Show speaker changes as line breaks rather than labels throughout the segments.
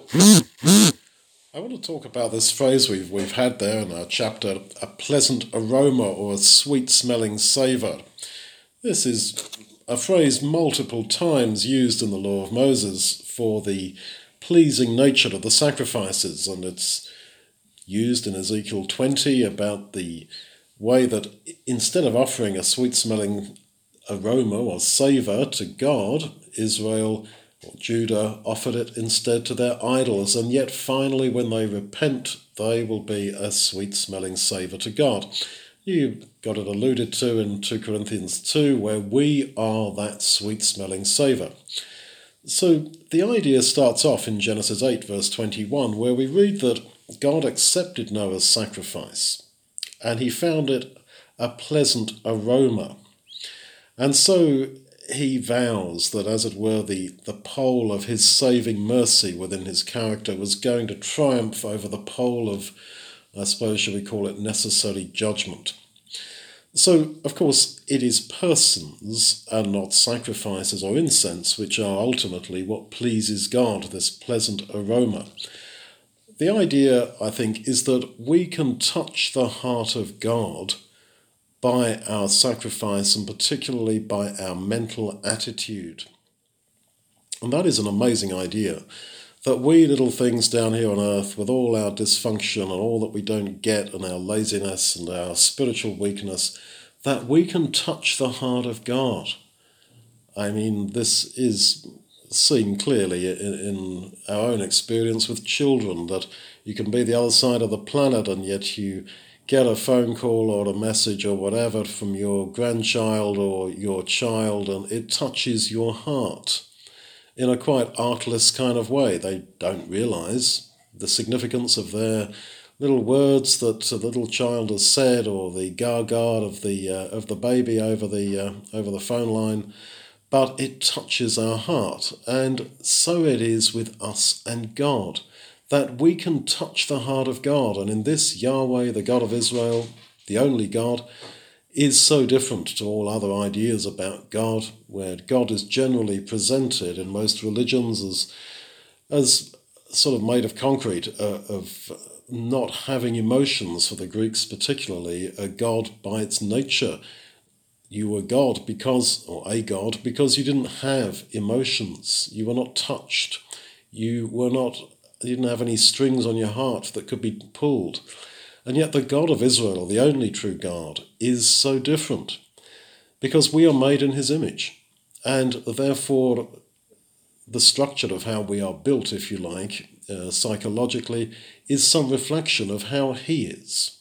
I want to talk about this phrase we've had there in our chapter, a pleasant aroma or a sweet-smelling savour. This is a phrase multiple times used in the Law of Moses for the pleasing nature of the sacrifices, and it's used in Ezekiel 20 about the way that instead of offering a sweet-smelling aroma or savour to God, Israel or Judah offered it instead to their idols, and yet finally when they repent they will be a sweet-smelling savour to God. You got it alluded to in 2 Corinthians 2, where we are that sweet-smelling savour. So the idea starts off in Genesis 8 verse 21, where we read that God accepted Noah's sacrifice and he found it a pleasant aroma. And so he vows that, as it were, the pole of his saving mercy within his character was going to triumph over the pole of, I suppose, shall we call it, necessary judgment. So, of course, it is persons and not sacrifices or incense which are ultimately what pleases God, this pleasant aroma. The idea, I think, is that we can touch the heart of God by our sacrifice and particularly by our mental attitude. And that is an amazing idea, that we little things down here on earth, with all our dysfunction and all that we don't get and our laziness and our spiritual weakness, that we can touch the heart of God. I mean, this is seen clearly in our own experience with children, that you can be the other side of the planet and yet you get a phone call or a message or whatever from your grandchild or your child, and it touches your heart in a quite artless kind of way. They don't realise the significance of their little words that the little child has said, or the gaga of the baby over the phone line, but it touches our heart. And so it is with us and God, that we can touch the heart of God. And in this, Yahweh, the God of Israel, the only God, is so different to all other ideas about God, where God is generally presented in most religions as sort of made of concrete, of not having emotions. For the Greeks particularly, a God by its nature. You were God because, or a God, because you didn't have emotions. You were not touched. You didn't have any strings on your heart that could be pulled. And yet the God of Israel, the only true God, is so different, because we are made in his image. And therefore the structure of how we are built, if you like, psychologically, is some reflection of how he is.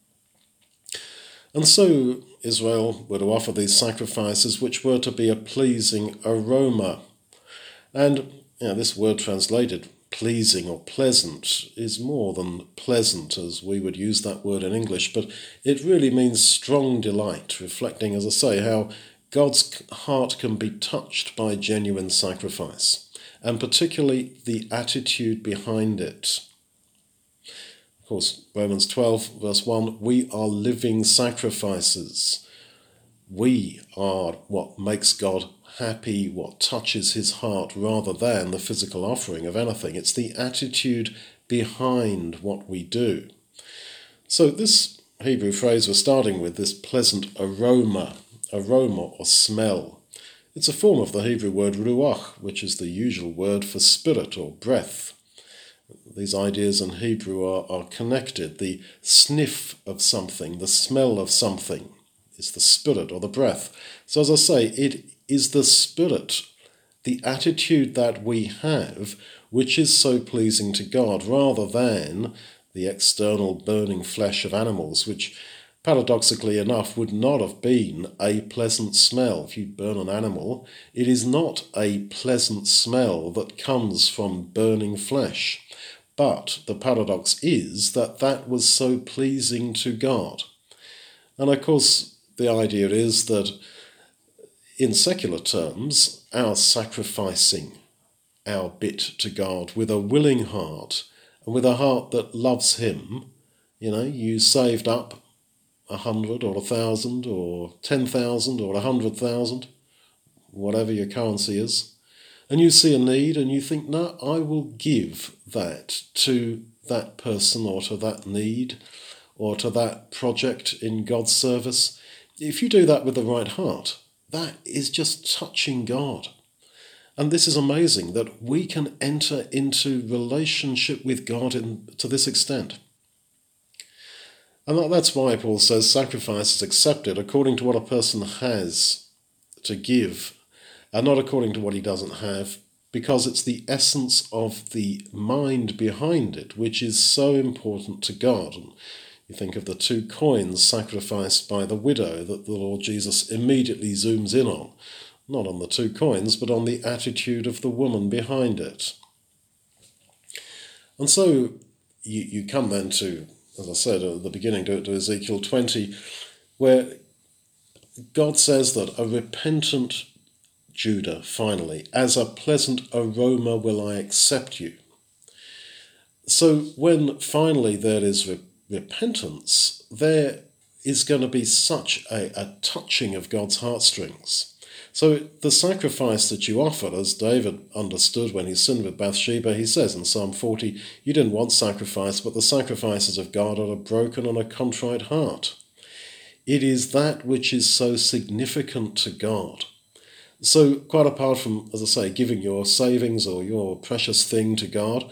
And so Israel were to offer these sacrifices which were to be a pleasing aroma. And this word translated pleasing or pleasant is more than pleasant as we would use that word in English, but it really means strong delight, reflecting, as I say, how God's heart can be touched by genuine sacrifice, and particularly the attitude behind it. Of course, Romans 12 verse 1, we are living sacrifices. We are what makes God happy, what touches his heart, rather than the physical offering of anything. It's the attitude behind what we do. So this Hebrew phrase we're starting with, this pleasant aroma or smell, it's a form of the Hebrew word ruach, which is the usual word for spirit or breath. These ideas in Hebrew are connected. The sniff of something, the smell of something, is the spirit or the breath. So as I say, it is the spirit, the attitude that we have, which is so pleasing to God, rather than the external burning flesh of animals, which paradoxically enough would not have been a pleasant smell. If you burn an animal, it is not a pleasant smell that comes from burning flesh. But the paradox is that that was so pleasing to God. And of course, the idea is that in secular terms, our sacrificing our bit to God with a willing heart and with a heart that loves him, you saved up 100 or 1,000 or 10,000 or 100,000, whatever your currency is, and you see a need and you think, no, I will give that to that person or to that need or to that project in God's service. If you do that with the right heart, that is just touching God. And this is amazing that we can enter into relationship with God to this extent. And that's why Paul says sacrifice is accepted according to what a person has to give and not according to what he doesn't have, because it's the essence of the mind behind it which is so important to God. And you think of the 2 coins sacrificed by the widow that the Lord Jesus immediately zooms in on. Not on the 2 coins, but on the attitude of the woman behind it. And so you come then to, as I said at the beginning, to Ezekiel 20, where God says that a repentant Judah, finally, as a pleasant aroma will I accept you. So when finally there is repentance, there is going to be such a touching of God's heartstrings. So the sacrifice that you offered, as David understood when he sinned with Bathsheba, he says in Psalm 40, you didn't want sacrifice, but the sacrifices of God are a broken and a contrite heart. It is that which is so significant to God. So quite apart from, as I say, giving your savings or your precious thing to God,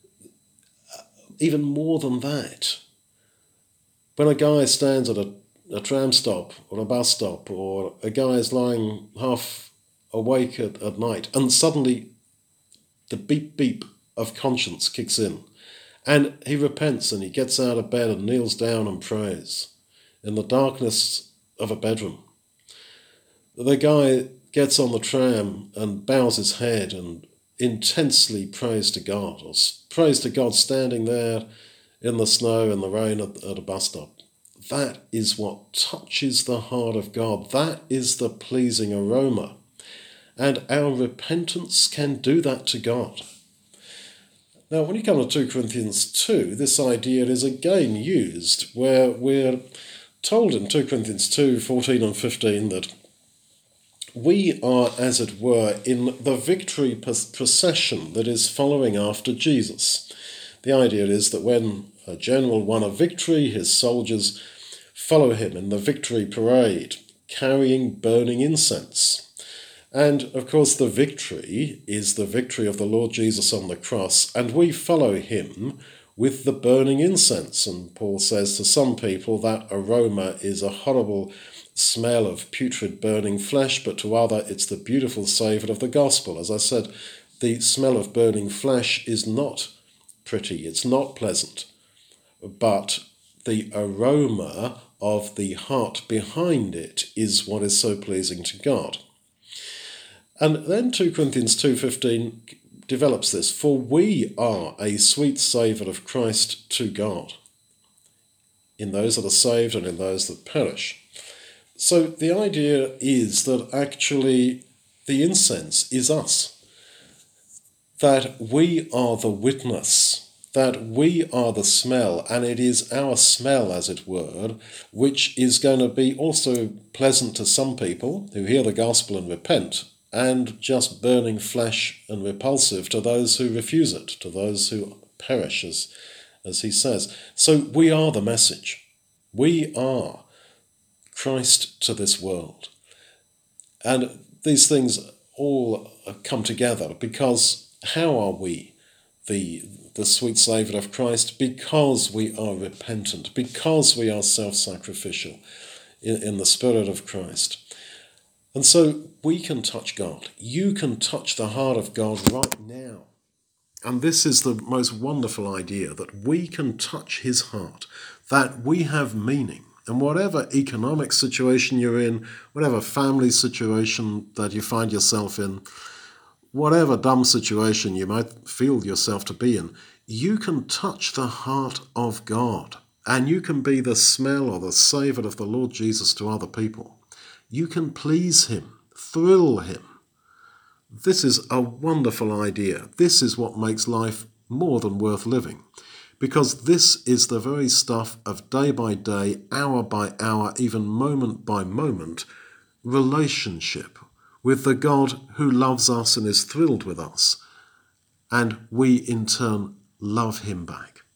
even more than that, when a guy stands at a tram stop or a bus stop, or a guy is lying half awake at night, and suddenly the beep beep of conscience kicks in, and he repents and he gets out of bed and kneels down and prays in the darkness of a bedroom. The guy gets on the tram and bows his head and intensely prays to God, or prays to God standing there in the snow and the rain at a bus stop. That is what touches the heart of God. That is the pleasing aroma. And our repentance can do that to God. Now, when you come to 2 Corinthians 2, this idea is again used, where we're told in 2 Corinthians 2, 14 and 15 that we are, as it were, in the victory procession that is following after Jesus. The idea is that when a general won a victory, his soldiers follow him in the victory parade, carrying burning incense. And, of course, the victory is the victory of the Lord Jesus on the cross, and we follow him with the burning incense. And Paul says to some people that aroma is a horrible smell of putrid burning flesh, but to others it's the beautiful savour of the gospel. As I said, the smell of burning flesh is not pretty, it's not pleasant, but the aroma of the heart behind it is what is so pleasing to God. And then 2 Corinthians 2:15 develops this, for we are a sweet savour of Christ to God, in those that are saved and in those that perish. So the idea is that actually the incense is us, that we are the witness, that we are the smell, and it is our smell, as it were, which is going to be also pleasant to some people who hear the gospel and repent, and just burning flesh and repulsive to those who refuse it, to those who perish, as he says. So we are the message. We are Christ to this world. And these things all come together because how are we the sweet savour of Christ? Because we are repentant, because we are self-sacrificial in the Spirit of Christ. And so we can touch God. You can touch the heart of God right now. And this is the most wonderful idea, that we can touch his heart, that we have meaning. And whatever economic situation you're in, whatever family situation that you find yourself in, whatever dumb situation you might feel yourself to be in, you can touch the heart of God. And you can be the smell or the savour of the Lord Jesus to other people. You can please him, thrill him. This is a wonderful idea. This is what makes life more than worth living, because this is the very stuff of day by day, hour by hour, even moment by moment, relationship with the God who loves us and is thrilled with us, and we in turn love him back.